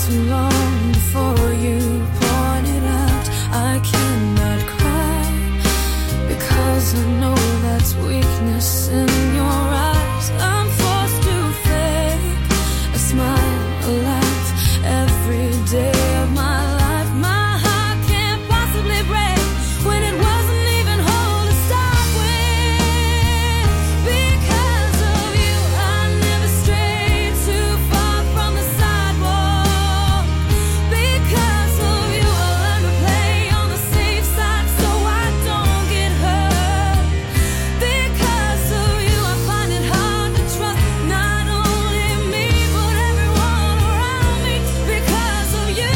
too long before you pointed out I cannot cry, because I know that's weakness in your eyes. I'm forced to fake a smile, a laugh every day of my life. My heart can't possibly break when it wasn't even whole to start with. Because of you I never strayed too far from the sidewalk. Because of you I learned to play on the safe side so I don't get hurt. Because of you I find it hard to trust not only me but everyone around me. Because of you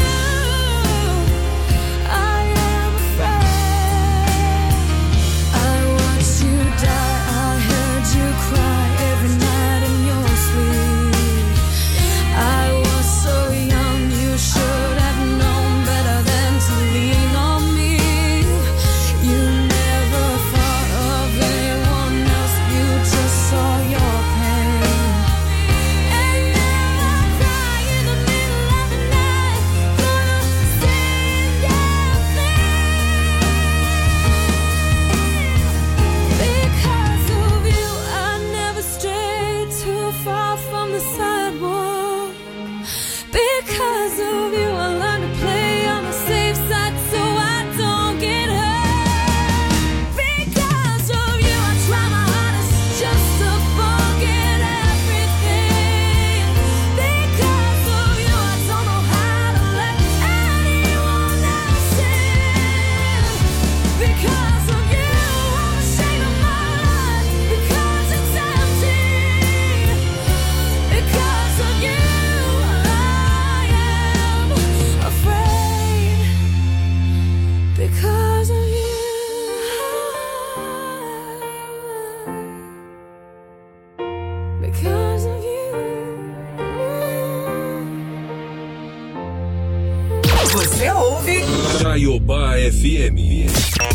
I am afraid. I watched you die, I heard you cry every night in your sleep. I was so young, you should have known better than to lean on me. You never thought of anyone else, you just saw your pain. And now I cry in the middle of the night, gonna sing your thing. Because of you I never strayed too far from the sidewalk. Because of you I learned to play on the safe side so I don't get hurt. Because of you I try my hardest just to forget everything. Because of you I don't know how to let anyone else in. Because of you I'm ashamed of my life, because it's empty. Because of you I am afraid. Because of you because of you. Você ouve Caiobá FM.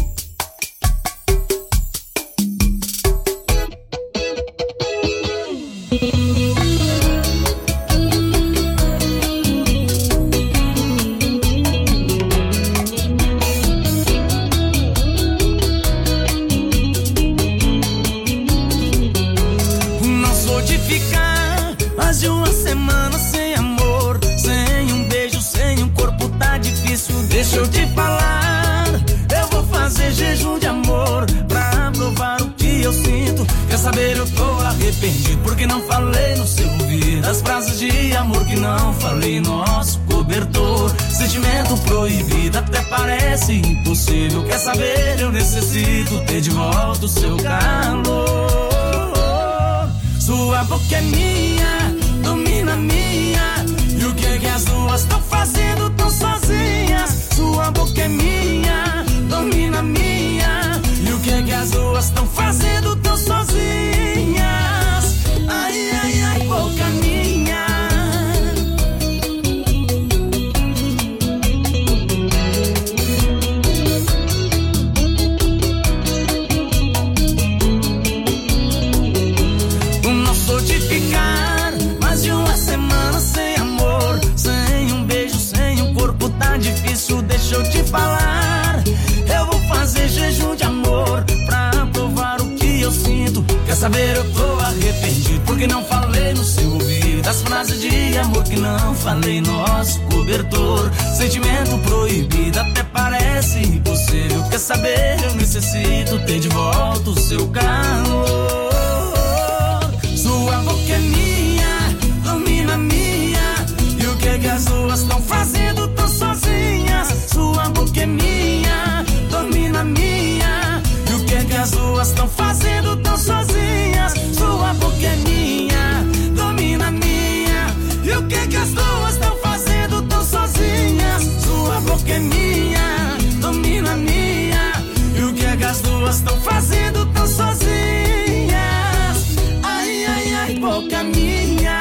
Não sou de ficar mais de uma semana sem amor, sem um beijo, sem um corpo, tá difícil. Deixa eu te falar, eu vou fazer jejum de amor pra provar o que eu sinto. Quer saber, eu tô arrependido porque não falei no seu ouvido as frases de amor que não falei, nosso cobertor. Sentimento proibido até parece impossível. Quer saber, eu necessito ter de volta o seu calor. Sua boca é minha, domina minha. E o que as duas estão fazendo tão sozinhas? Sua boca é minha, domina minha. E o que as duas estão fazendo tão sozinhas? Ai, ai, ai, boca minha. Não sou de ficar mais de uma semana sem amor, sem um beijo, sem um corpo, tá difícil. Deixa eu te falar, eu vou fazer jejum de amor pra provar o que eu sinto. Quer saber, eu tô arrependido porque não falei no seu ouvido as frases de amor que não falei, nosso cobertor. Sentimento proibido até parece impossível. Quer saber, eu necessito ter de volta o seu calor. Sua boca é minha, domina minha. E o que as duas estão fazendo tão sozinhas? Sua boca é minha, domina minha. E o que as duas estão fazendo tão sozinhas? Sua boca é minha, domina minha. E o que as duas estão fazendo tão sozinhas? Sua boca é minha, domina minha. E o que as duas estão fazendo tão sozinhas? Ai, ai, ai, boca minha.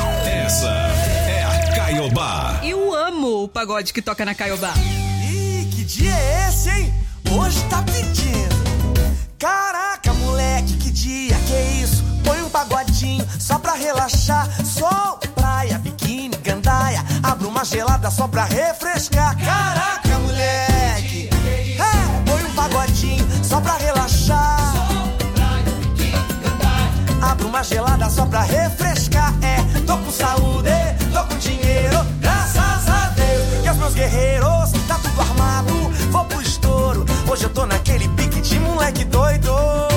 Essa é a Caiobá. Eu amo o pagode que toca na Caiobá. E dia é esse, hein? Hoje tá pedindo. Caraca, moleque, que dia, que isso? Põe um pagodinho só pra relaxar. Sol, praia, biquíni, gandaia. Abra uma gelada só pra refrescar. Caraca, moleque, põe um pagodinho só pra relaxar. Sol, praia, biquíni, gandaia. Abra uma gelada só pra refrescar. Tô com saúde, tô com dinheiro, graças a Deus. E os meus guerreiros, tá tudo armado, vou pro estouro. Hoje eu tô naquele pique de moleque doido.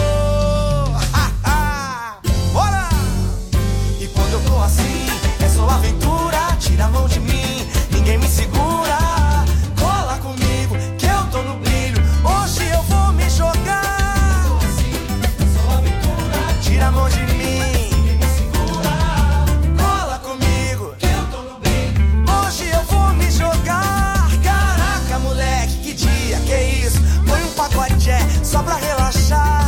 Bora! E quando eu tô assim, é só aventura. Tira a mão de mim, ninguém me segura. Cola comigo, que eu tô no brilho. Hoje eu vou me jogar. Tô assim, é só aventura. Tira a mão de mim, ninguém me segura. Cola comigo, que eu tô no brilho. Hoje eu vou me jogar. Caraca, moleque, que dia, que isso? Põe um pacote só pra relaxar.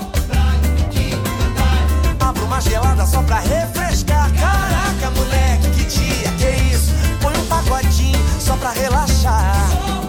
Abra uma gelada só pra refrescar. Caraca, moleque, que dia, que isso? Põe um pagodinho só pra relaxar.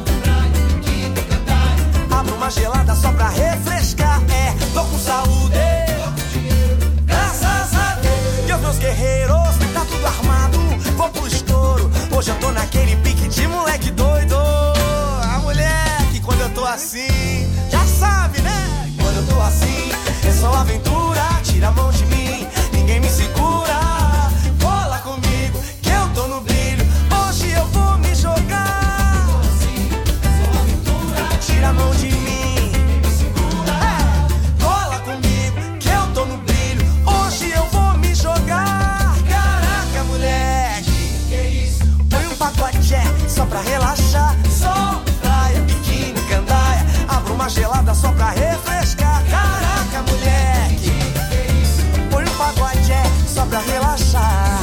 Abra uma gelada só pra refrescar. Tô com saúde, graças a Deus. E os meus guerreiros, tá tudo armado, vou pro estouro. Hoje eu tô naquele pique de moleque doido. A moleque, quando eu tô assim, já sabe, né? Quando eu tô assim, é só aventura. Tira a mão de mim, ninguém me segura. Cola comigo, que eu tô no brilho. Hoje eu vou me jogar. Tô assim, é só aventura. Tira a mão de mim, ninguém me segura. Cola comigo, que eu tô no brilho. Hoje eu vou me jogar. Caraca, moleque, que isso? Põe um pacote só pra relaxar. Sol, praia, biquíni, gandaia. Abra uma gelada só pra refrescar. Caraca, moleque, põe um pagode só pra relaxar.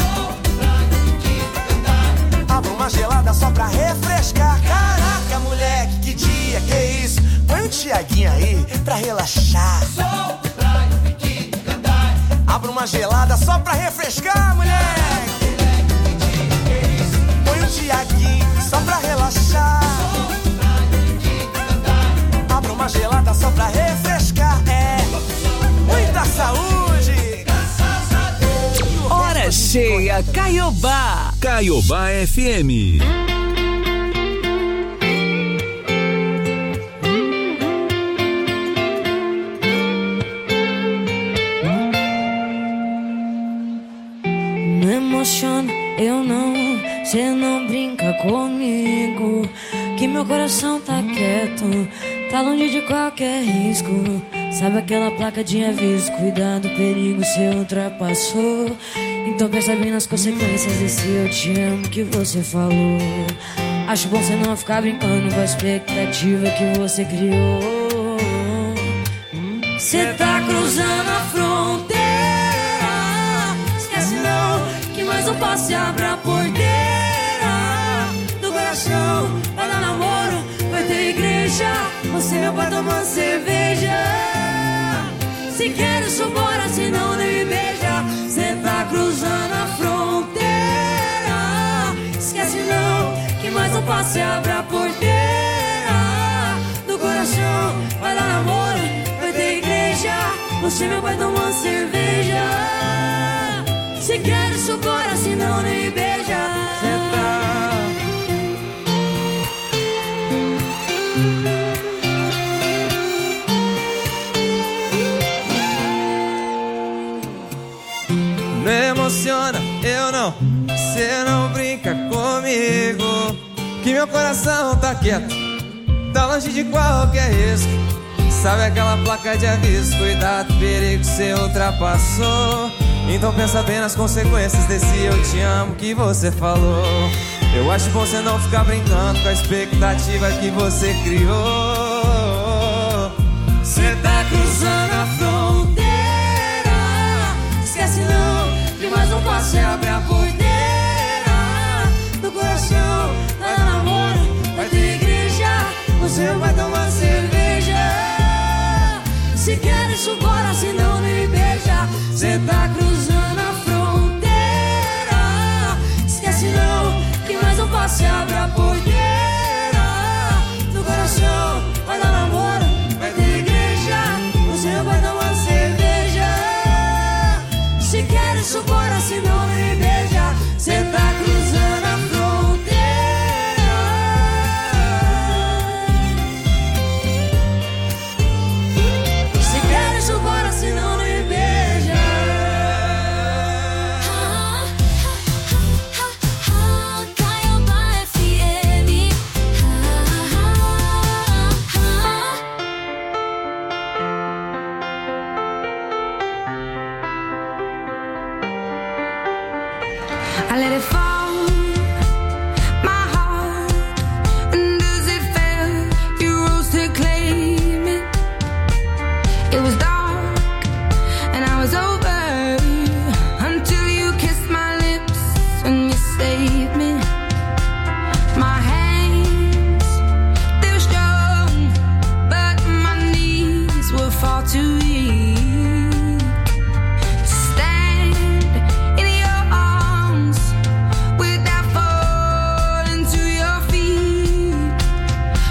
Abra uma gelada só pra refrescar. Caraca, moleque, que dia, que isso? Põe um Tiaguinho aí pra relaxar. Abra uma gelada só pra refrescar, moleque. Põe um Tiaguinho só pra relaxar. Abra uma gelada só pra refrescar. Muita saúde. Hora cheia, Caiobá. Caiobá FM. Não emociona, eu não. Cê não brinca comigo, que meu coração tá quieto, tá longe de qualquer risco. Sabe aquela placa de aviso? Cuidado, perigo, cê ultrapassou. Então pensa bem nas consequências desse eu te amo que você falou. Acho bom cê não ficar brincando com a expectativa que você criou. Cê tá cruzando a fronteira, esquece não, que mais um passo e abre a porteira do coração. Vai dar namoro, vai ter igreja, você meu pai tomando cerveja. Se quer isso, bora, senão nem me beija. Cê tá cruzando a fronteira, esquece não, que mais um passo e abre a porteira do coração. Vai dar namoro, vai ter igreja, você meu pai tomando cerveja. Se quer isso, bora, senão nem me beija. Cê tá não emociona, eu não. Cê não brinca comigo, que meu coração tá quieto, tá longe de qualquer risco. Sabe aquela placa de aviso? Cuidado, perigo, cê ultrapassou. Então pensa bem nas consequências desse eu te amo que você falou. Eu acho bom cê não ficar brincando com a expectativa que você criou. Cê tá cruzando a fronteira, esquece não, que mais um passo e abre a porteira do coração. Vai dar namoro, vai ter igreja, você vai tomar cerveja. Se quer isso, bora, senão nem me beija. Cê tá cruzando a fronteira, esquece não, que mais um passo e abre a porteira do coração.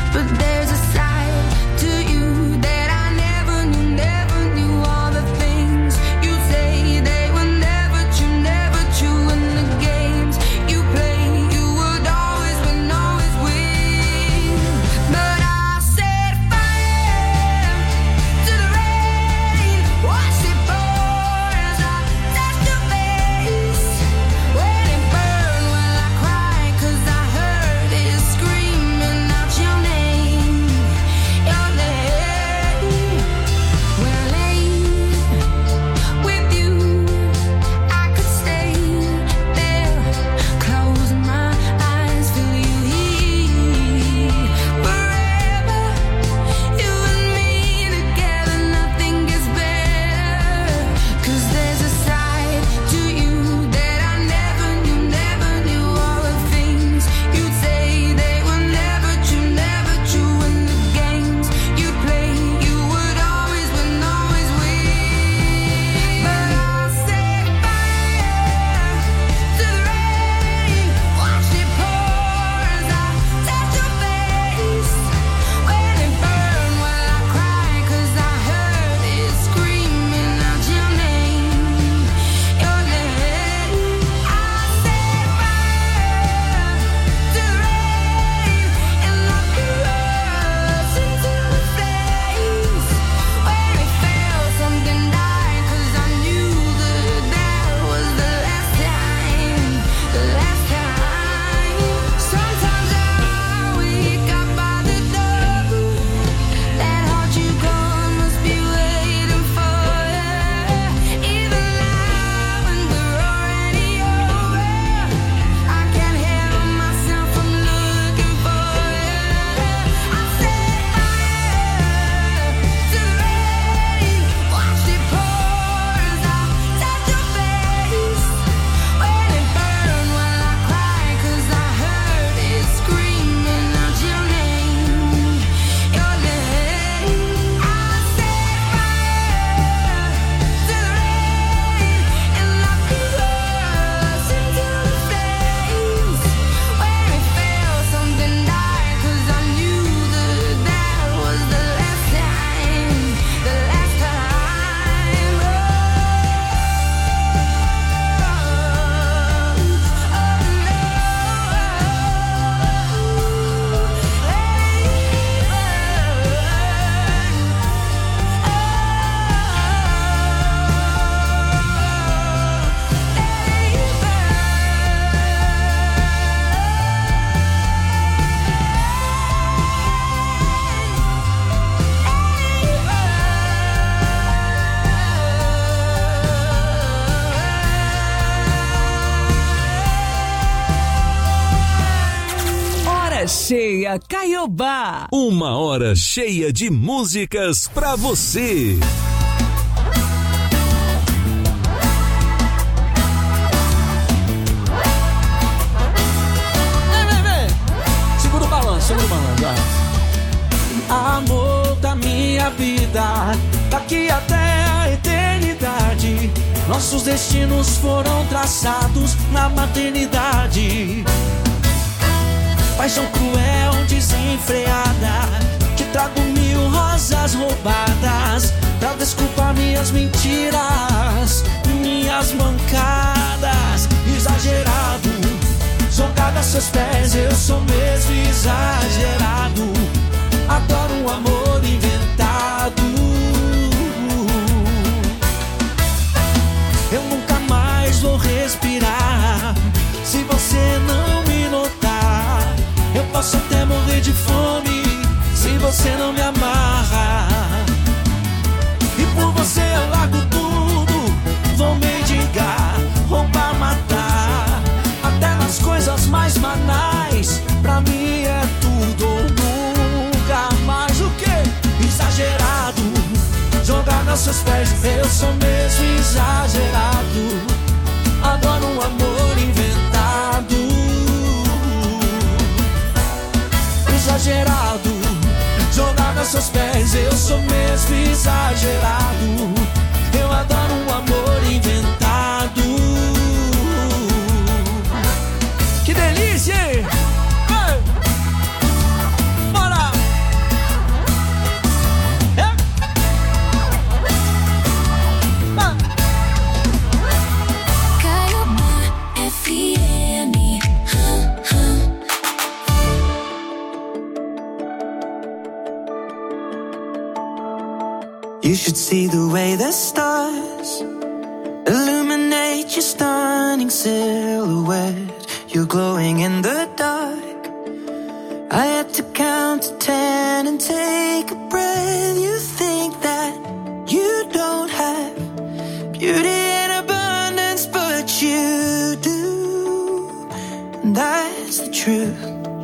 Cheia Caiobá. Uma hora cheia de músicas pra você. Vem. Segura o balanço, Amor da minha vida, daqui até a eternidade, nossos destinos foram traçados na maternidade. Paixão cruel, desenfreada, te trago 1000 rosas roubadas pra desculpar minhas mentiras, minhas mancadas. Exagerado, jogado a seus pés, eu sou mesmo exagerado. Adoro um amor inventado. Eu nunca mais vou respirar se você não me notar. Eu posso até morrer de fome se você não me amarra. E por você eu largo tudo, vou mendigar, roubar, matar, até nas coisas mais banais. Pra mim é tudo ou nunca mais. O quê? Exagerado, jogado aos seus pés, eu sou mesmo exagerado. Adoro um amor inventado. Exagerado, jogado aos seus pés, eu sou mesmo exagerado. Eu adoro um amor inventado. Que delícia, hein? Bora! You should see the way the stars illuminate your stunning silhouette. You're glowing in the dark. I had to count to 10 and take a breath. You think that you don't have beauty in abundance, but you do, and that's the truth.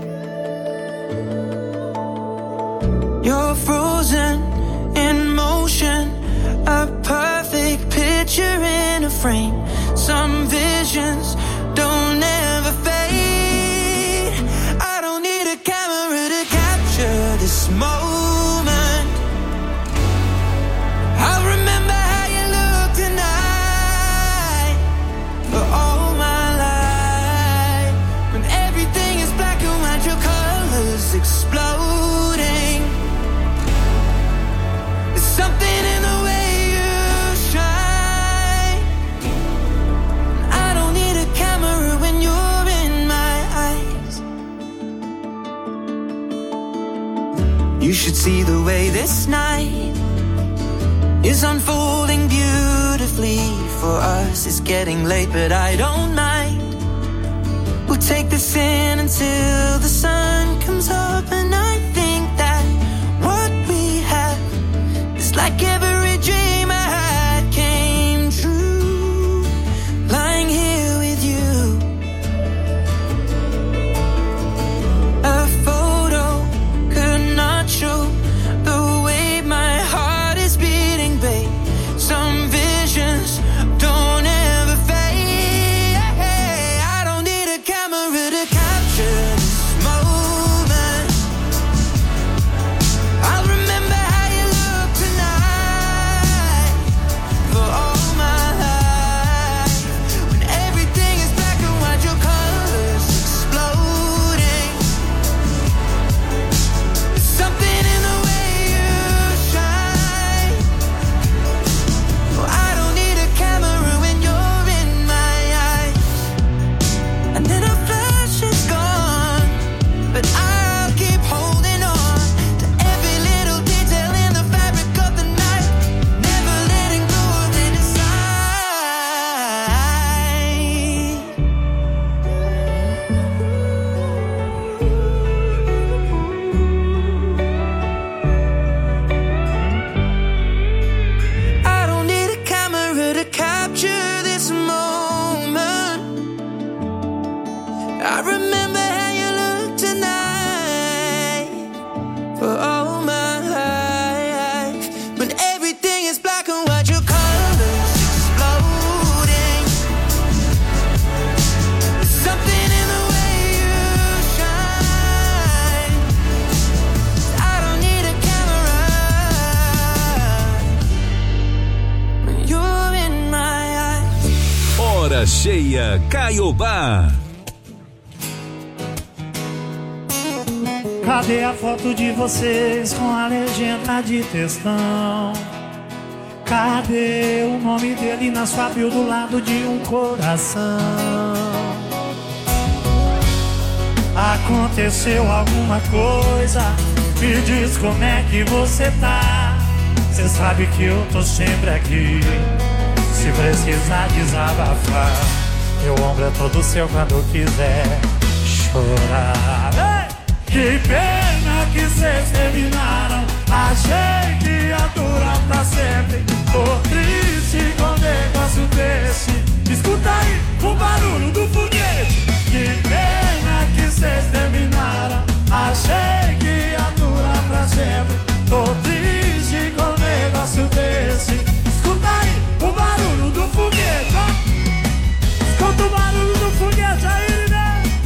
You're frozen in motion, a perfect picture in a frame. Some visions don't ever fade. I don't need a camera to capture this moment. I'll remember how you look tonight for all my life. When everything is black and white, your colors exploding. There's something in the way you shine. I don't need a camera when you're in my eyes. You should see the way this night is unfolding beautifully for us. It's getting late, but I don't mind. We'll take this in until the sun comes up, and I think that what we have is like every dream I had came true. Lying here with you, a photo could not show the way my heart is beating, babe. Some visions don't ever fade. I don't need a camera to capture this moment. I'll remember how you look tonight for all my life. When everything is black and white, your colors exploding. There's something in the way you shine. Oh, I don't need a camera when you're in my eyes. And then a flash is gone, but I'll keep holding on to every little detail in the fabric of the night, never letting go of it inside. I don't need a camera to capture this moment. I remember how you look tonight for all my life. When everything is black and white, your colors exploding. There's something in the way you shine. I don't need a camera when you're in my eyes. Hora cheia Caiobá. Cadê a foto de vocês com a legenda de textão? Cadê o nome dele na sua bio do lado de um coração? Aconteceu alguma coisa? Me diz como é que você tá. Cê sabe que eu tô sempre aqui, se precisar desabafar. Meu ombro é todo seu quando quiser chorar. Ei! Que pena que cês terminaram. Achei que ia durar pra sempre. Tô triste com um negócio desse. Escuta aí o barulho do foguete. Que pena que cês terminaram. Achei que ia durar pra sempre. Tô triste com um negócio desse. Escuta aí o barulho do foguete, ó. Escuta o barulho do foguete aí, né?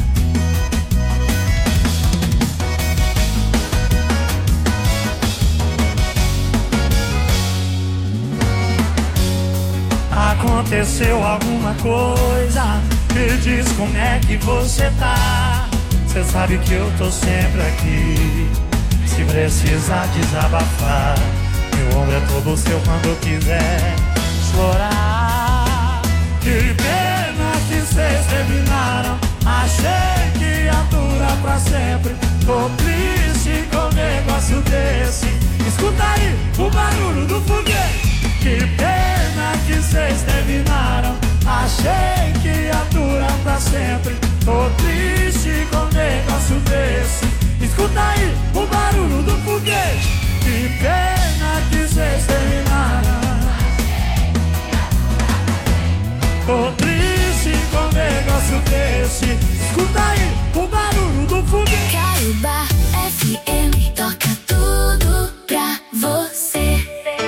Aconteceu alguma coisa? Me diz como é que você tá. Cê sabe que eu tô sempre aqui, se precisar desabafar. Meu ombro é todo seu quando quiser chorar. Que pena que cês terminaram. Achei que ia durar pra sempre. Tô triste com um negócio desse. Escuta aí o barulho do foguete. achei que ia durar pra sempre. Tô triste com um negócio desse. Escuta aí o barulho do foguete. Que pena que vocês terminaram. Tô triste com um negócio desse. Escuta aí o barulho do foguete. Caiobá FM toca tudo pra você.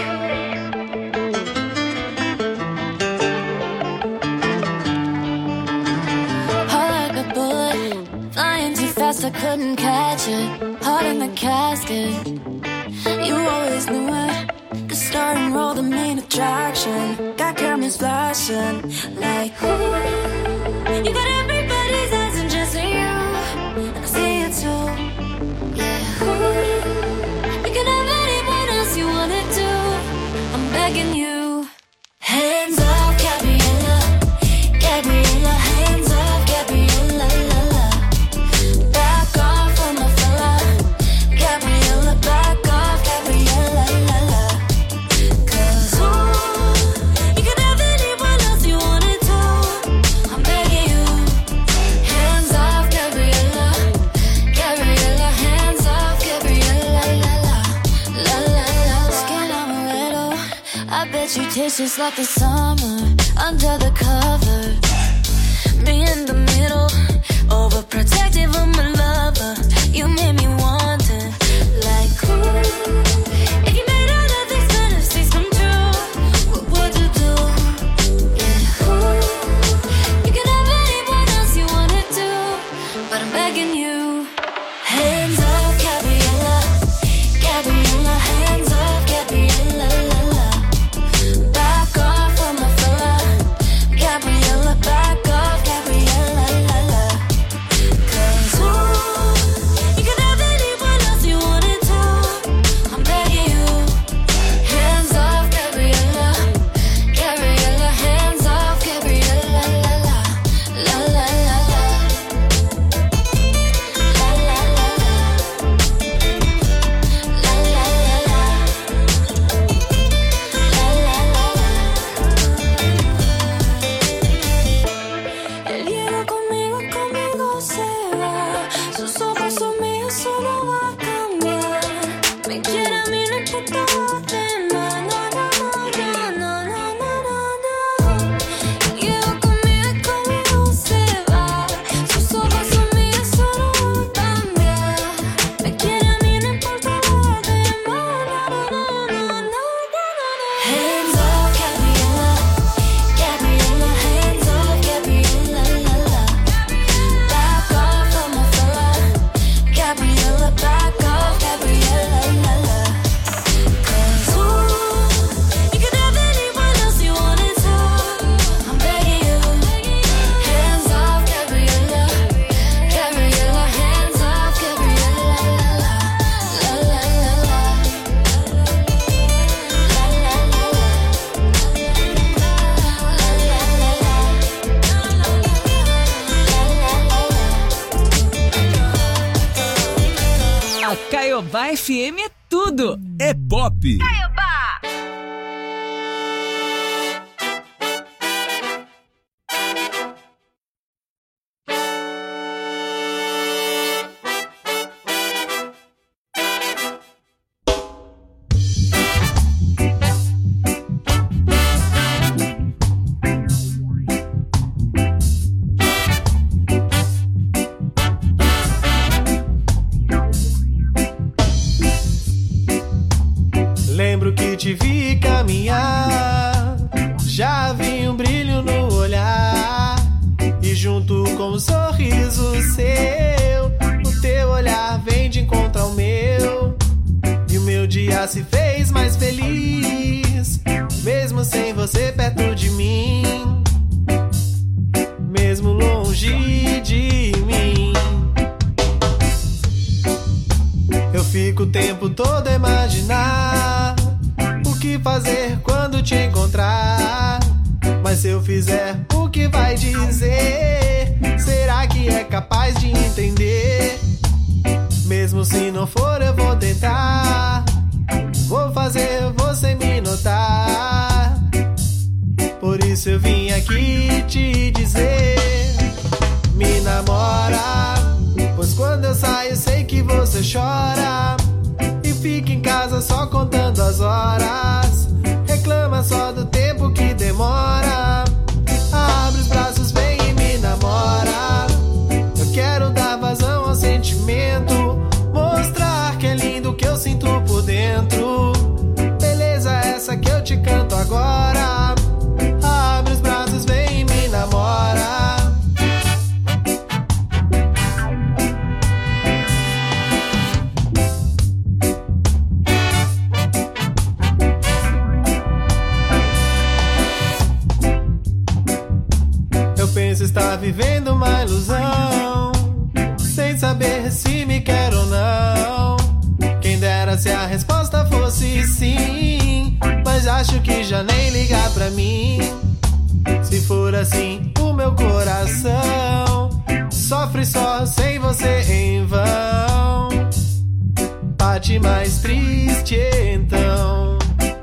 Heart like a bullet, flying too fast, I couldn't catch it. Heart in the casket, you always knew it. The star and roll, the main attraction. Got cameras flashing like ooh. You got everybody's eyes and just you, and I see it too. Yeah, ooh. You can have anyone else you wanna do. I'm begging you. Hands off, Gabriella, Gabriella. Hands off, Gabriella, la la. Back off from my fella, Gabriella. Back off, Gabriella, la la. 'Cause ooh, you can have anyone else you wanna do. I'm begging you. Hands off, Gabriella, Gabriella. Hands off, Gabriella, la la, la la la. Skin amaretto, I bet you taste just like the summer under the covers. Me in the middle, overprotective of my lover. You made me want it, like ooh. If you made all of these fantasies come true, what would you do? Yeah, ooh. You can have anyone else you wanna do, but I'm begging you. Hands off, Gabriella, Gabriella. Hands off, Gabriella, la la. Back off from my fella, Gabriella. Back off, Gabriella, la la. 'Cause ooh, you can have anyone else you wanna do. I'm begging you. Hands off, Gabriella, Gabriella. Hands off, Gabriella, la la, la la la la, la la la la, la la la la, El hielo conmigo se va. Sus ojos son míos, eso no va a cambiar. Me quiere a mí, no importa lo demás. No, no, no, no, no, no, no, no. El hielo conmigo se va. Sus ojos son míos, eso no va a cambiar. Me quiere a mí, no importa lo demás. No, no, no, no, no, no. Hands off, Gabriella, Gabriella. Hands off, Gabriella, la la. Back off from my fella, Gabriella. Back off, Gabriella, la la. 'Cause ooh, you can have anyone else you wanna do. I'm begging you. Hands off, Gabriella, Gabriella. Hands off, Gabriella, la la, la la la la, la la la A Caiobá FM é tudo. É pop. Lembro que te vi caminhar, já vi um brilho no olhar, e junto com um sorriso seu, o teu olhar vem de encontro ao meu, e o meu dia se fez mais feliz, mesmo sem você perto de mim, mesmo longe de mim. Eu fico o tempo todo a imaginar o que fazer quando te encontrar. Mas se eu fizer, o que vai dizer? Será que é capaz de entender? Mesmo se não for, eu vou tentar. Vou fazer você me notar. Por isso eu vim aqui que te dizer. Me namora, pois quando eu saio sei que você chora e fica em casa só contando as horas. Reclama só do tempo que demora. Abre os braços, vem e me namora. Eu quero dar vazão ao sentimento, mostrar que é lindo o que eu sinto por dentro. Beleza essa que eu te canto agora. Abre os braços, vem e me namora. Eu penso estar vivendo uma ilusão, sem saber se me quer ou não. Quem dera se a resposta fosse sim, mas acho que já nem ligar pra mim. Se for assim, o meu coração sofre só sem você em vão. Bate mais triste então,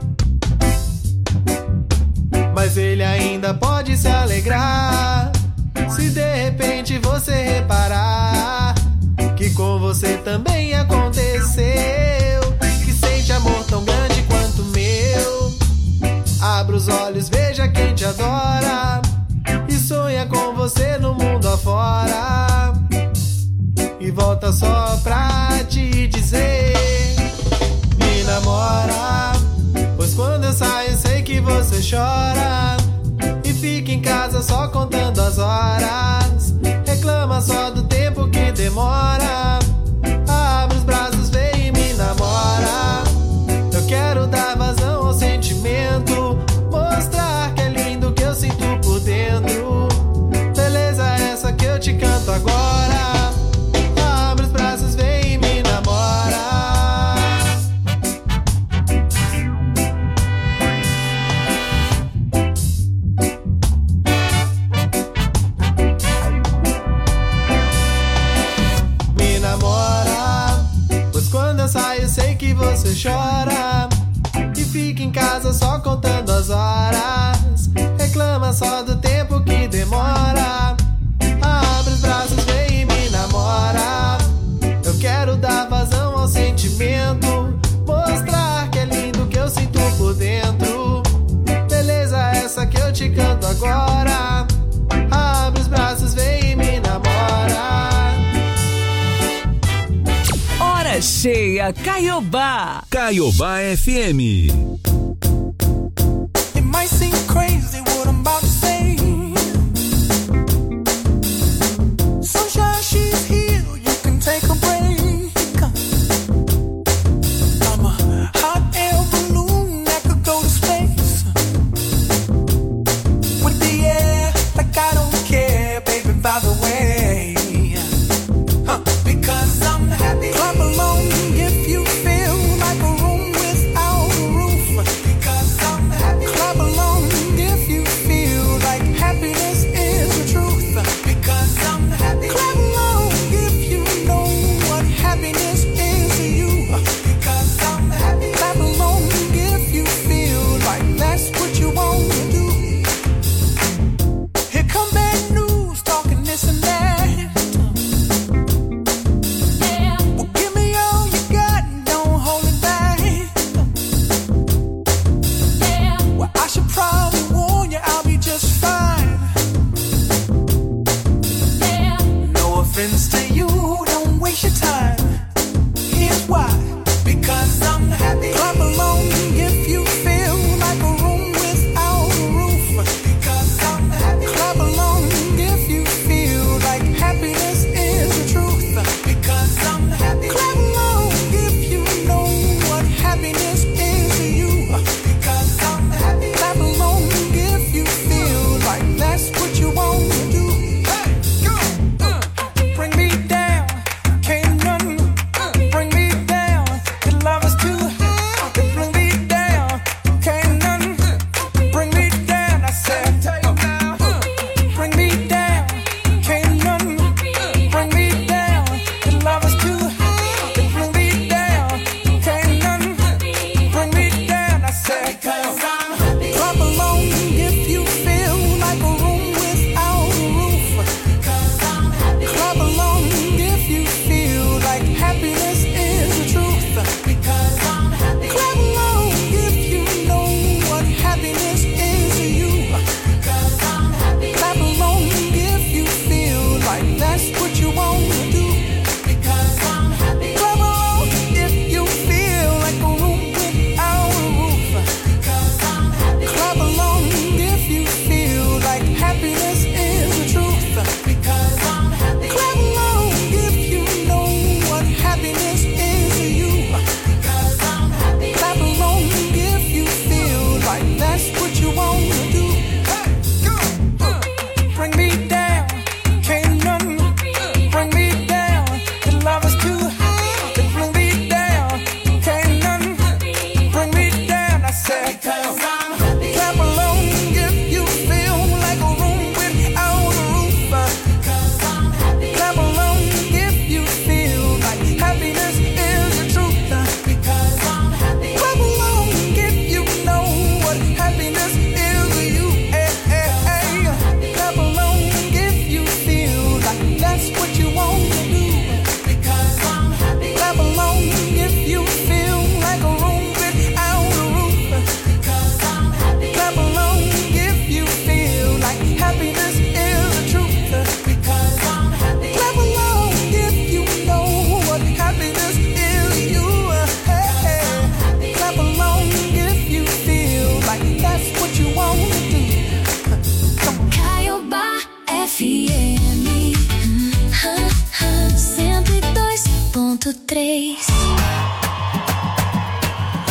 mas ele ainda pode se alegrar se de repente você reparar que com você também aconteceu, que sente amor tão grande quanto o meu. Abra os olhos, veja quem te adora e sonha com você no mundo afora. E volta só pra te dizer: me namora, pois quando eu saio sei que você chora e fica em casa só contando as horas. Reclama só do tempo que demora. Abre os braços, vem e me namora. Eu quero dar vazão ao sentimento, mostrar que é lindo o que eu sinto por dentro. Beleza essa que eu te canto agora. Abre os braços, vem e me namora. Me namora, pois quando eu saio sei que você chora e fica em casa só contando as horas. Reclama só do tempo que demora. Abre os braços, vem e me namora. Eu quero dar vazão ao sentimento, mostrar que é lindo o que eu sinto por dentro. Beleza essa que eu te canto agora. Abre os braços, vem e me namora. Hora cheia, Caiobá. Caiobá FM. It might seem crazy what I'm about to say. Sunshine, she's here, you can take a break. I'm a hot air balloon that could go to space. With the air, like I don't care, baby, by the way. Because I'm happy. Clap along if you feel like a room without a roof.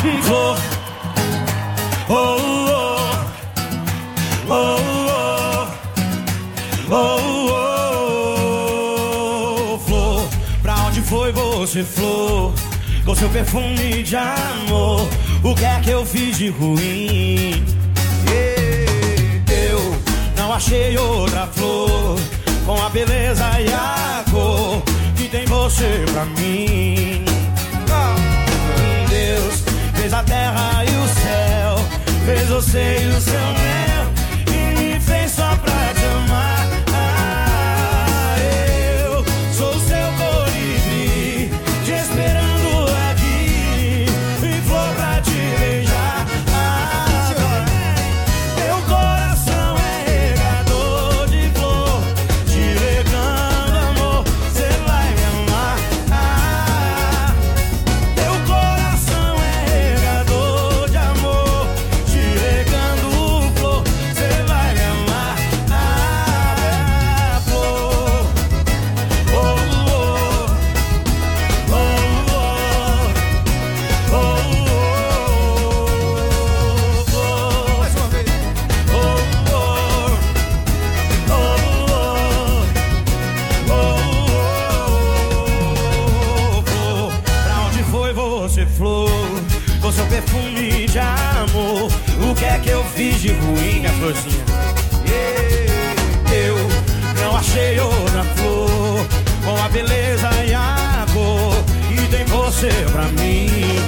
Flor, oh, oh, oh, oh, oh, oh, flor. Pra onde foi você, flor? Com seu perfume de amor, o que é que eu fiz de ruim? Eu não achei outra flor com a beleza e a cor que tem você pra mim. Deus fez a terra e o céu, fez você e o seu mel, e me fez só pra te amar. Eu sou o seu colibri, te esperando aqui, e flor pra te beijar. Meu coração é regador de flor, te regando amor, cê vai me amar. Meu coração é regador de amor, te regando flor, cê vai me amar. Flor, oh, oh, oh, oh, oh, oh. Mais uma vez. Oh, oh, oh, oh, oh, flor. Pra onde foi você, flor? Com seu perfume de amor, o que é que eu fiz de ruim, minha florzinha? Eu não achei outra flor com a beleza e a cor que tem você pra mim.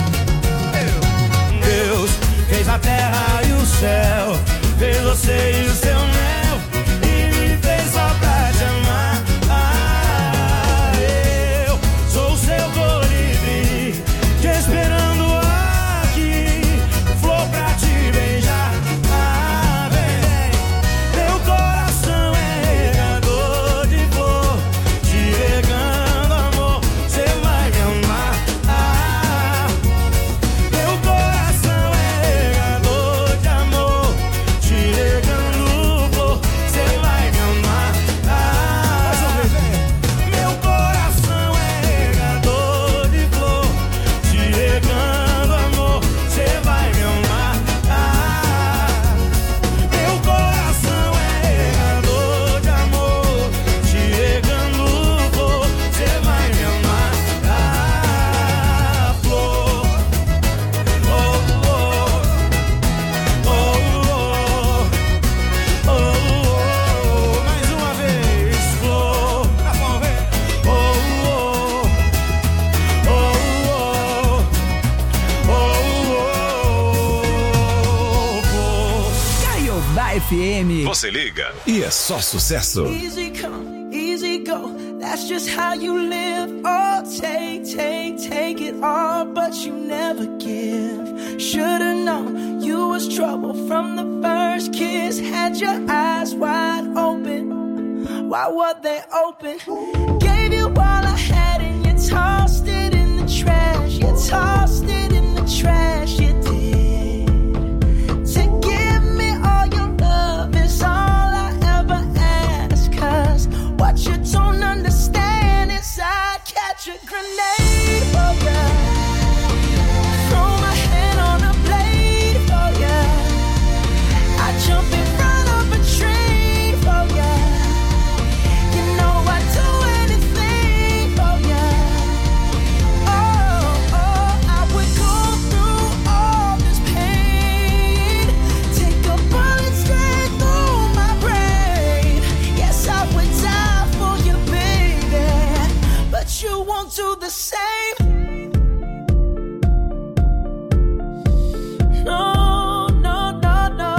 Deus fez a terra e o céu, fez você e o seu mel, e me fez só pra te amar. Eu sou o seu colibri, te esperando aqui, flor pra te beijar. Vem, meu coração é regador de flor, te regando amor, cê vai me amar. Meu coração é regador de amor, te regando flor, cê vai me amar. Meu coração é regador de flor, te regando amor, cê vai me amar. Meu coração é regador de amor, te regando flor, cê vai me amar. Flor, oh, oh, oh, oh, oh, mais uma vez, flor, vamos ver. Oh, oh, oh, oh, Caiobá FM. Você liga e é só sucesso. Easy come, easy go. That's just how you live. Oh, take it all, but you never give. Should've known you was trouble from the first kiss. Had your eyes wide open. Why were they open? Gave you all I had and you tossed it in the trash. You tossed it in the trash. You did. To give me all your love is all I ever ask. 'Cause what you don't understand is I'd catch a grenade for ya. Throw my hand on a blade for ya. I'd jump in front of a train for ya. You know I'd do anything for ya. Oh, oh, I would go through all this pain. Take a bullet straight through my brain. Yes, I would die for you, baby. But you won't do the same. No, no, no, no.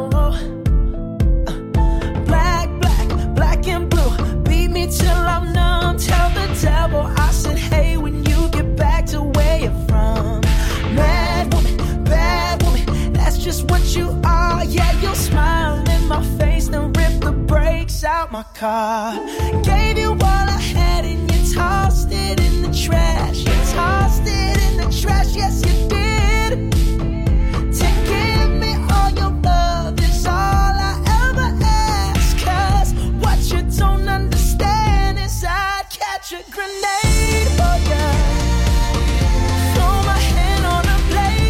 Black, black, black and blue. Beat me till I'm numb. Tell the devil I said, hey, when you get back to where you're from. Mad woman, bad woman, that's just what you are. Yeah, you'll smile in my face, then rip the brakes out my car. Gave you all I had and you tossed it in the trash. You tossed it in the trash, yes you did. To give me all your love is all I ever ask. 'Cause what you don't understand is I'd catch a grenade for ya. Throw my hand on a blade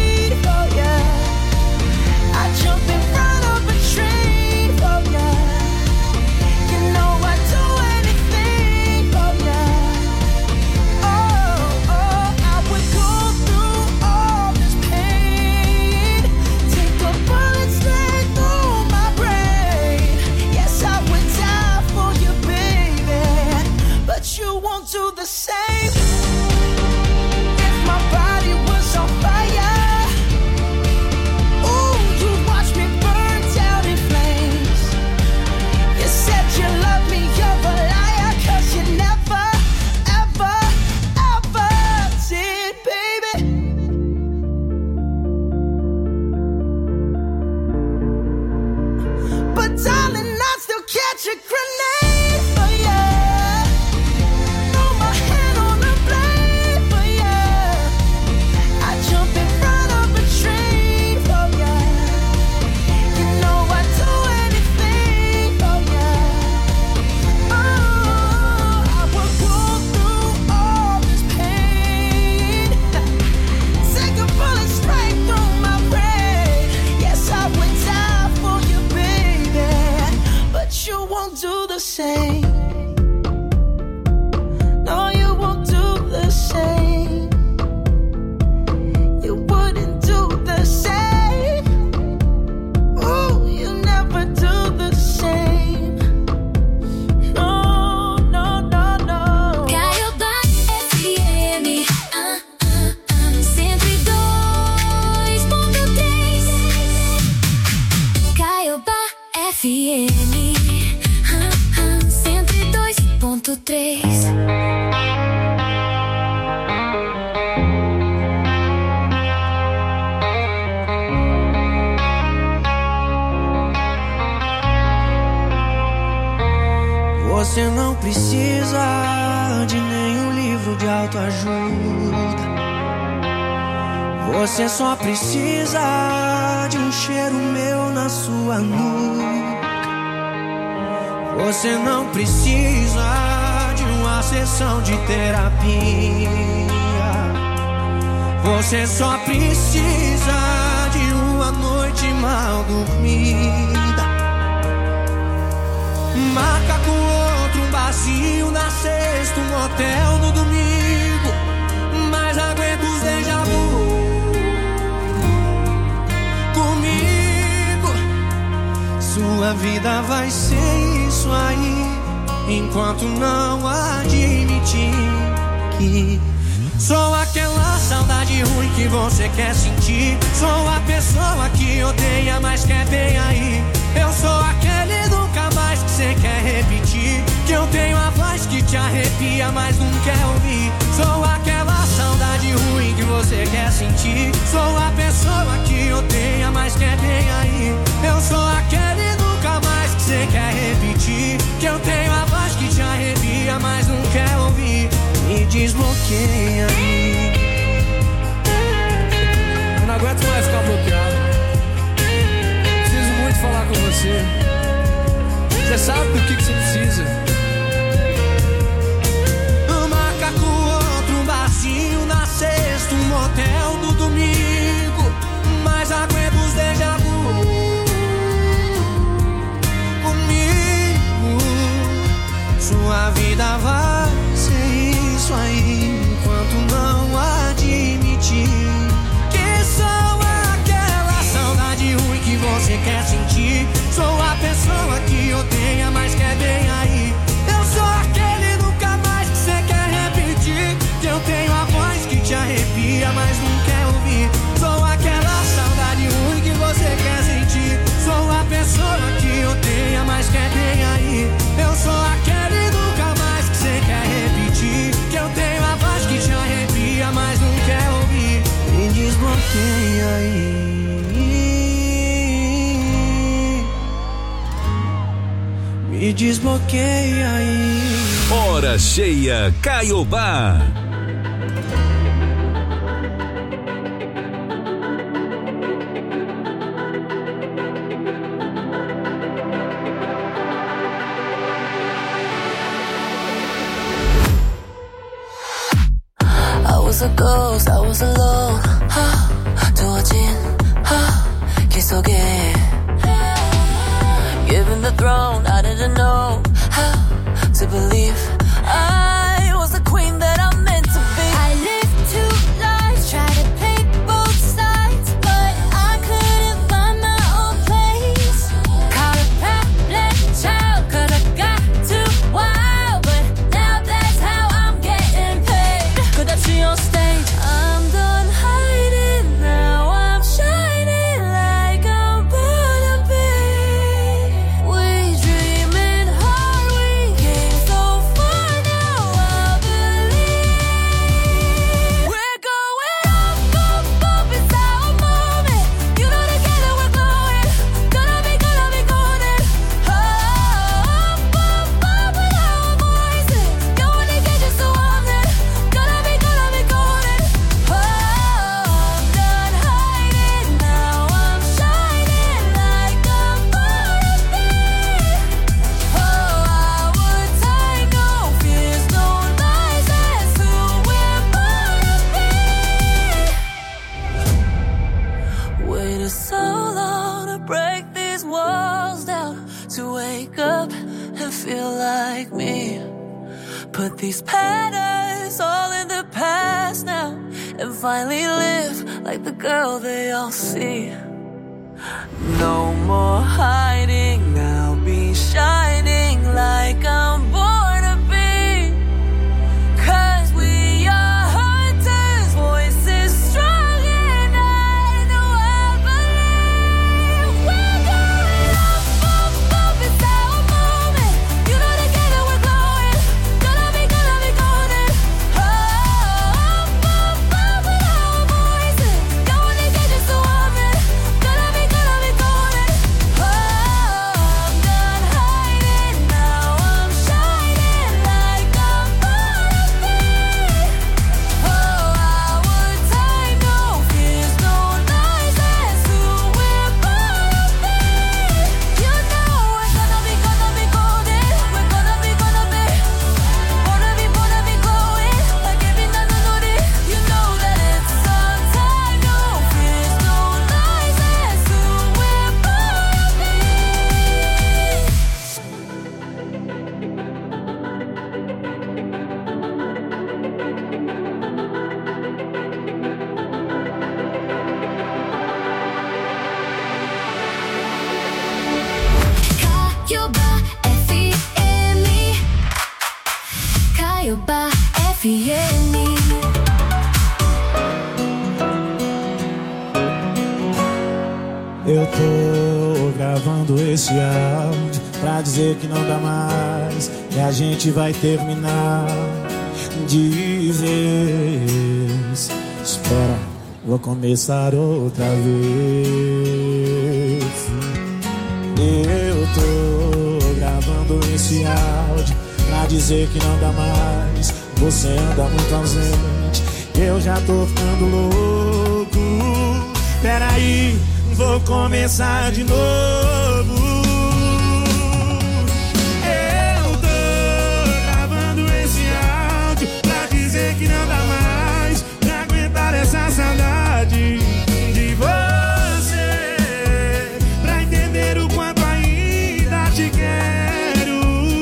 Você não precisa de nenhum livro de autoajuda. Você só precisa de um cheiro meu na sua nuca. Você não precisa de uma sessão de terapia. Você só precisa de uma noite mal dormida. Marca com outro um barzinho na sexta, um motel no domingo. Mas aguenta os déjà vu comigo. Sua vida vai ser isso aí, enquanto não admitir que sou aquela saudade ruim que você quer sentir. Sou a pessoa que odeia, mas quer bem aí. Eu sou aquele nunca mais que você quer repetir. Que eu tenho a voz que te arrepia, mas não quer ouvir. Sou aquela saudade ruim que você quer sentir. Sou a pessoa que odeia, mas quer bem aí. Eu sou aquele nunca mais que você quer repetir. Que eu tenho a voz que te arrepia, mas não quer ouvir. Me desbloqueia aí. Eu não aguento mais ficar bloqueado. Preciso muito falar com você. Você sabe do que você precisa. Marca com outro um barzinho na sexta, um motel no domingo. Mas aguenta os déjà vu comigo. Sua vida vai ser isso aí, enquanto não admitir que sou aquela saudade ruim que você quer sentir. Sou a pessoa que odeia, mas quer bem aí. Eu sou aquele nunca mais que você quer repetir. Que eu tenho a voz que te arrepia, mas não quer ouvir. Sou aquela saudade ruim que você quer sentir. Sou a pessoa que odeia, mas quer bem aí. Eu sou aquele nunca mais que você quer repetir. Que eu tenho a voz que te arrepia, mas não quer ouvir. Me desbloqueia aí. Me desbloqueia aí. Hora cheia Caiobá. I was a ghost, I was alone. 두어진 길 속에 given the throne, I didn't know how to believe I was the queen that I'm meant to be. I lived two lives, tried to play both sides, but I couldn't find my own place. Caught a problem child, could've got too wild, but now that's how I'm getting paid. 끝없이 on stage, I'm done hiding, now I'm shining like I'm born to be. We dreaming hard, we came so far, now I believe we're going up, up, up, it's our moment. You know together we're glowing, gonna be golden. Up, up, up with our voices, going to get you so often, gonna be golden. Oh, I'm done hiding, now I'm shining like I'm born to be. Oh, I would take no fears, no lies, that's who we're born to be. Waited so long to break these walls down, to wake up and feel like me. Put these patterns all in the past now, and finally live like the girl they all see. No more hiding, now be shining like I'm born to be. 'Cause we are hunters, voices strong, and I know I believe we're going up, up, up, it's our moment. You know together we're glowing, gonna be golden. Oh, up, up, up with our voices, going to get you so often, gonna be golden. Oh, I'm done hiding, now I'm Caiobá FM. Caiobá FM. Eu tô gravando esse áudio pra dizer que não dá mais, que a gente vai terminar de vez. Espera, vou começar outra vez. Eu tô gravando esse áudio pra dizer que não dá mais, você anda muito ausente, eu já tô ficando louco. Peraí, vou começar de novo. Eu tô gravando esse áudio pra dizer que não dá mais pra aguentar essa saudade de você, pra entender o quanto ainda te quero.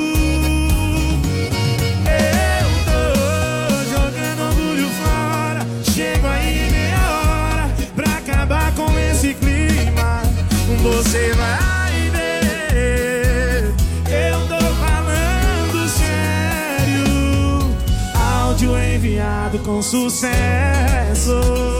Eu tô jogando orgulho fora, chego aí meia hora pra acabar com esse clima. Você vai ver, eu tô falando sério. Áudio enviado com sucesso.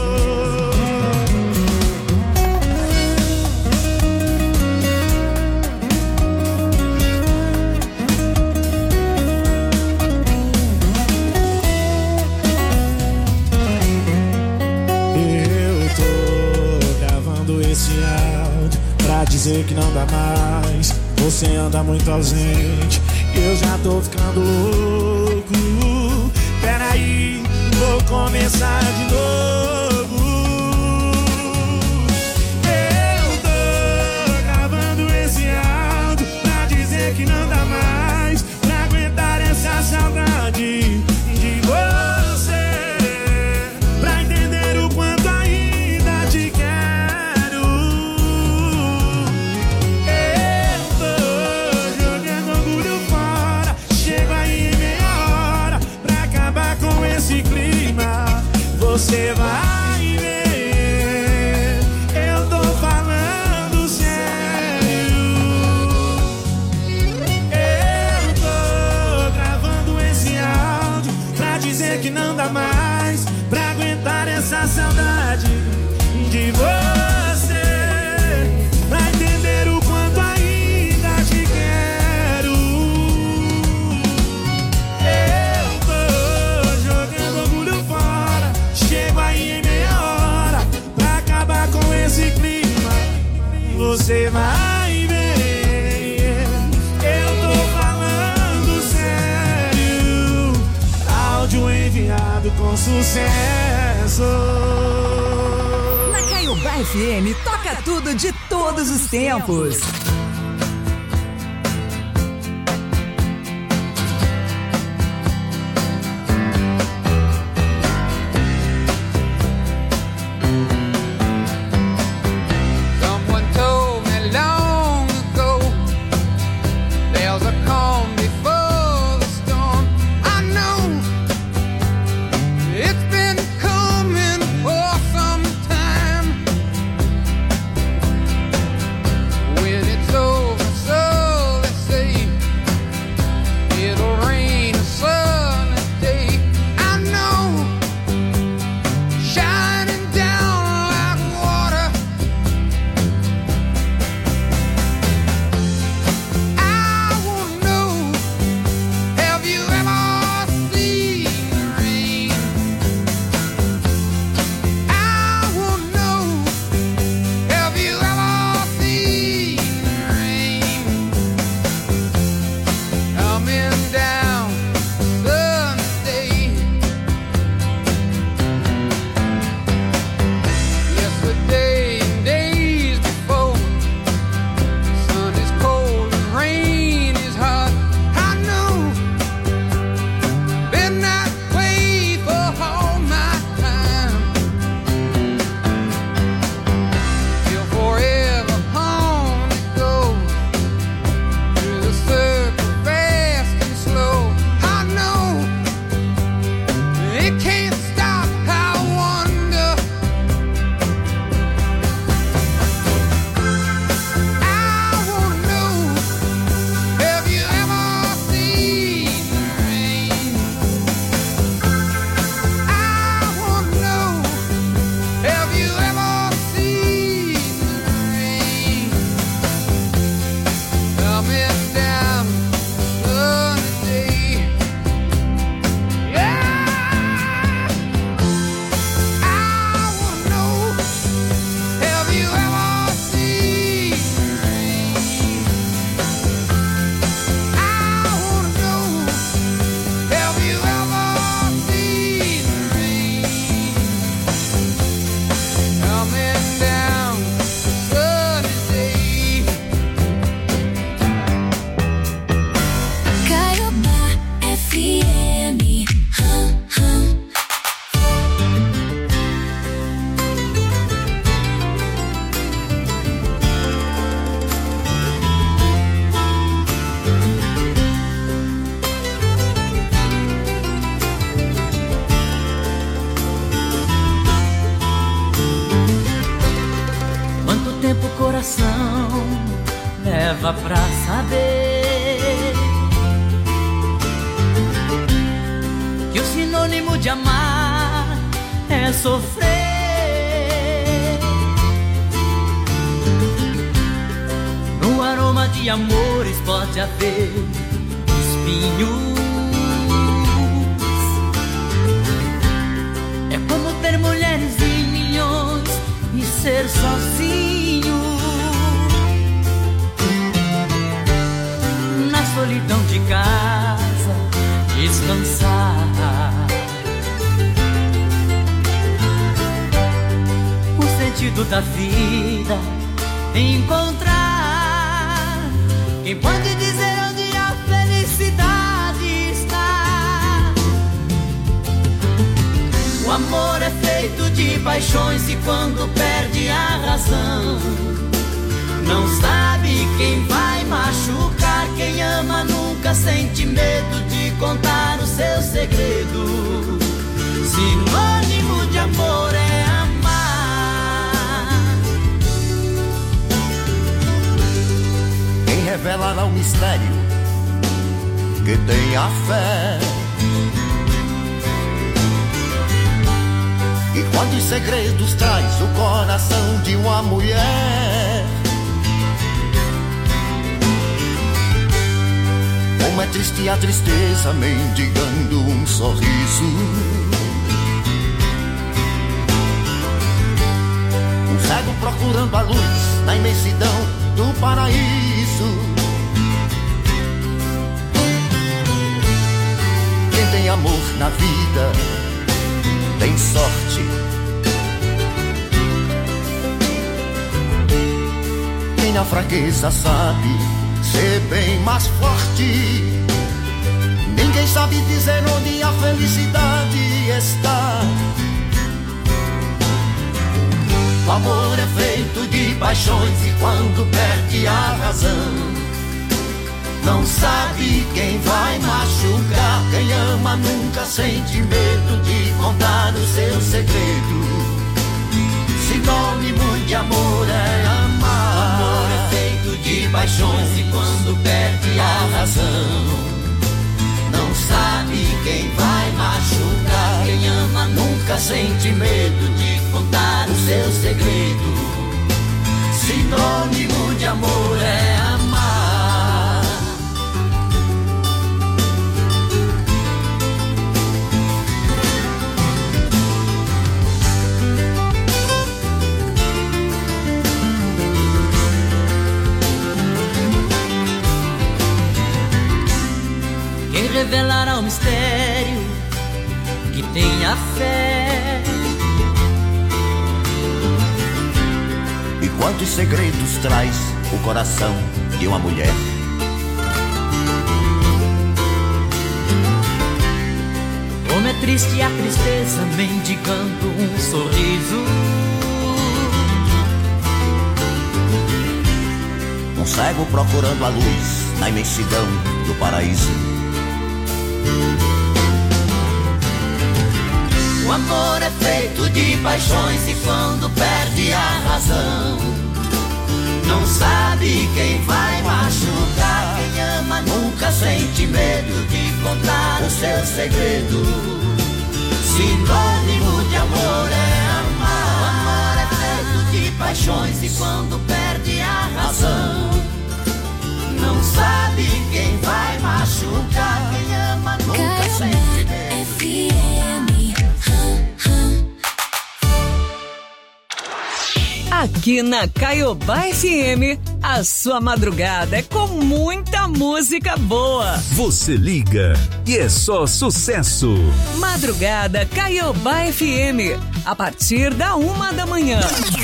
Esse áudio pra dizer que não dá mais, você anda muito ausente, eu já tô ficando louco. Peraí, vou começar de novo. Eu tô gravando esse áudio pra dizer que não dá mais pra aguentar essa saudade de você, pra entender o quanto ainda te quero. Você vai ver, eu tô falando sério. Eu tô gravando esse áudio pra dizer que não dá mais pra aguentar essa saudade de você, pra entender o quanto ainda te quero. Eu tô jogando orgulho fora, chego aí em meia hora pra acabar com esse clima. Você vai ver, eu tô falando sério. Áudio enviado com sucesso. Na Caiobá FM toca tudo de todos os tempos. When it's leva pra saber que o sinônimo de amar é sofrer. No aroma de amores pode haver espinhos. É como ter mulheres em milhões e ser sozinho. Na solidão de casa, descansar. O sentido da vida encontrar. Quem pode dizer onde a felicidade está? O amor é feito de paixões e quando perde a razão, não sabe quem vai machucar. Quem ama nunca sente medo de contar o seu segredo. Sinônimo de amor é amar. Quem revelará o mistério que tem a fé? E quantos segredos traz o coração de uma mulher? Como é triste a tristeza mendigando um sorriso. Um cego procurando a luz na imensidão do paraíso. Quem tem amor na vida tem sorte. Quem na fraqueza sabe ser bem mais forte. Ninguém sabe dizer onde a felicidade está. O amor é feito de paixões e quando perde a razão, não sabe quem vai machucar. Quem ama nunca sente medo de contar o seu segredo. Sinônimo de amor é amar. O amor é feito de paixões e quando perde a razão, não sabe quem vai machucar. Quem ama nunca sente medo de contar o seu segredo. Sinônimo de amor é amar. Quem revelará o mistério que tem a fé? E quantos segredos traz o coração de uma mulher? Como é triste a tristeza mendigando um sorriso. Um cego procurando a luz na imensidão do paraíso. O amor é feito de paixões e quando perde a razão, não sabe quem vai machucar. Quem ama nunca sente medo de contar o seu segredo. Sinônimo de amor é amar. O amor é feito de paixões e quando perde a razão, não sabe quem vai machucar. Quem ama nunca sente medo. Aqui na Caiobá FM, a sua madrugada é com muita música boa. Você liga e é só sucesso. Madrugada Caiobá FM, a partir da 1 da manhã.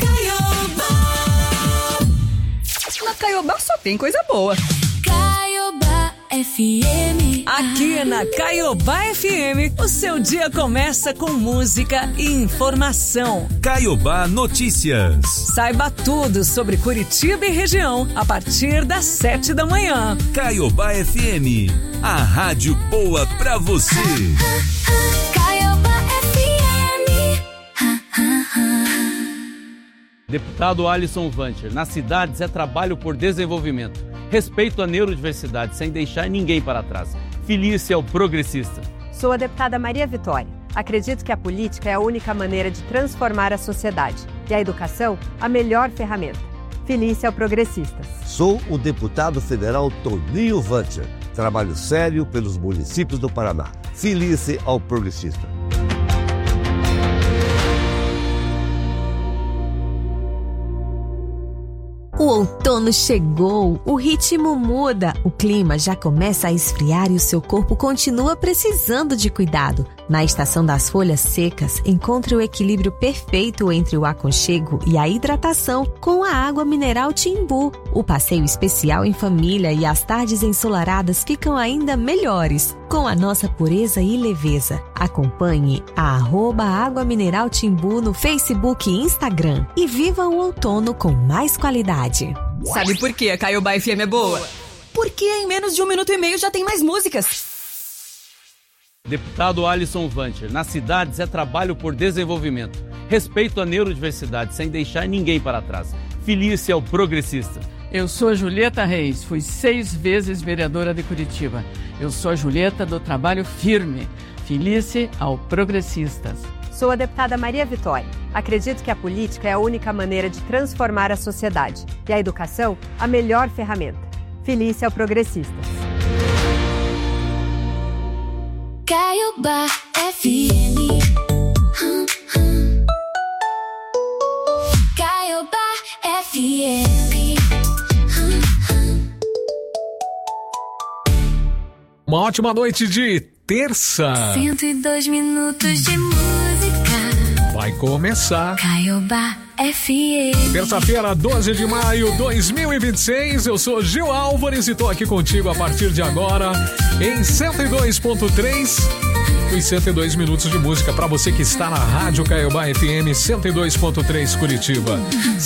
Na Caiobá só tem coisa boa. Caiobá FM. Aqui na Caiobá FM, o seu dia começa com música e informação. Caiobá Notícias. Saiba tudo sobre Curitiba e região a partir das 7 da manhã. Caiobá FM, a rádio boa pra você. Caiobá FM. Deputado Alisson Vancher, nas cidades é trabalho por desenvolvimento. Respeito à neurodiversidade, sem deixar ninguém para trás. Felícia ao progressista. Sou a deputada Maria Vitória. Acredito que a política é a única maneira de transformar a sociedade e a educação a melhor ferramenta. Felícia ao progressistas. Sou o deputado federal Toninho Vantcher. Trabalho sério pelos municípios do Paraná. Felícia ao progressista. O outono chegou, o ritmo muda, o clima já começa a esfriar e o seu corpo continua precisando de cuidado. Na estação das folhas secas, encontre o equilíbrio perfeito entre o aconchego e a hidratação com a água mineral Timbu. O passeio especial em família e as tardes ensolaradas ficam ainda melhores, com a nossa pureza e leveza. Acompanhe a @Água Mineral Timbu no Facebook e Instagram e viva o outono com mais qualidade. Sabe por que a Caiobá FM é boa? Porque em menos de 1 minuto e meio já tem mais músicas. Deputado Alisson Vantcher. Nas cidades é trabalho por desenvolvimento. Respeito à neurodiversidade, sem deixar ninguém para trás. Felícia ao progressista. Eu sou a Julieta Reis, fui 6 vezes vereadora de Curitiba. Eu sou a Julieta do Trabalho Firme. Felícia ao progressistas. Sou a deputada Maria Vitória. Acredito que a política é a única maneira de transformar a sociedade e a educação a melhor ferramenta. Felícia ao progressistas. Caiobá FM. Caiobá FM. Uma ótima noite de terça. 102 minutos de música. Vai começar. Caiobá FM. Terça-feira, 12 de maio de 2026. Eu sou Gil Álvares e tô aqui contigo a partir de agora em 102.3. Os 102 minutos de música para você que está na Rádio Caiobá FM 102.3 Curitiba.